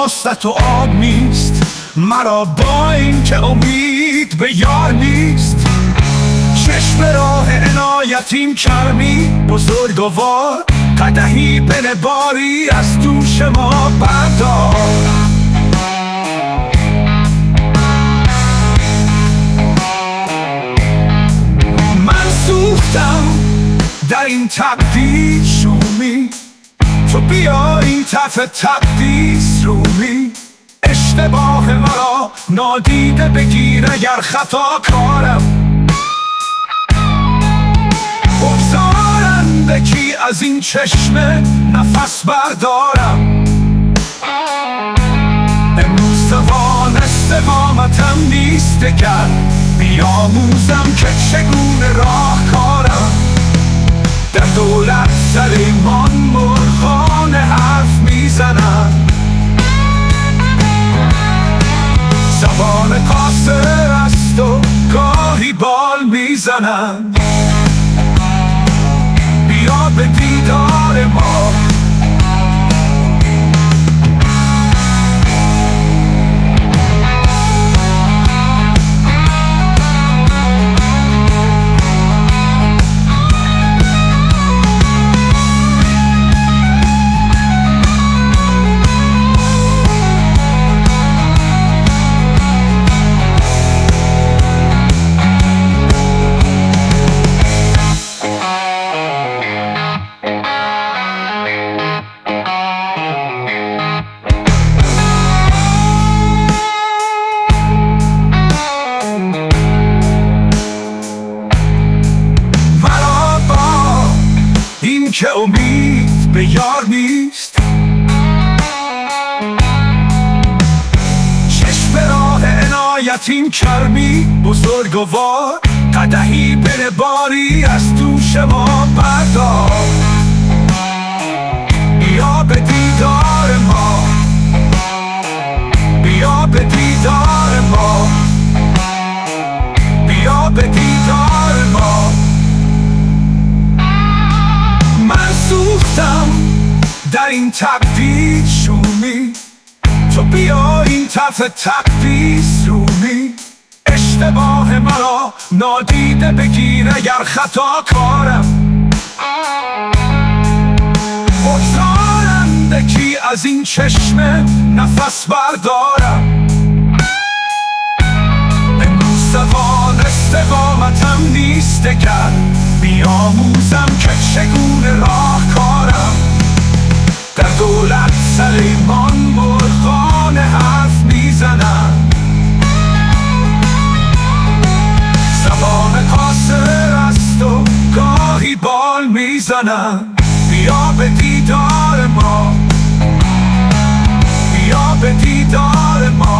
واسط و آب نیست، مرا با این که امید به یار نیست. چشم راه عنایتیم کرمی بزرگوار، قدحی به باری از دوش ما بردار. من سوختم در این تقدیر شومی، تو بیا این طرف تقدیس رومی. اشتباه مرا نادیده بگیر اگر خطا کارم، بگذارنده کی از این چشمه نفس بردارم. امروز توان استقامتم نیست دگر، بیاموزم که چگونه راه کارم. در دولت سلیمان مرغان حرف میزنن، زبان قاصر است و گاهی بال میزنن. بیا به دیدار ما، که امید به یار نیست. چشم راه عنایتیم کرمی بزرگوار، قدحی به باری از دوش ما بردار. بیا به دیدار ما، بیا به دیدار ما، بیا به دیدار ما. من سوختم در این تقدیر شومی، تو بیا این طرف تقدیس رومی. اشتباه مرا نادیده بگیر اگر خطا کارم، بگذارنده کی از این چشمه نفس بردارم. امروز توان استقامتم نیست دگر، بیاموزم که چگونه راه کارم. در دولت سلیمان مرغان حرف میزنن، زبان قاصر است و گاهی بال میزنن. بیا به دیدار ما، بیا به دیدار ما.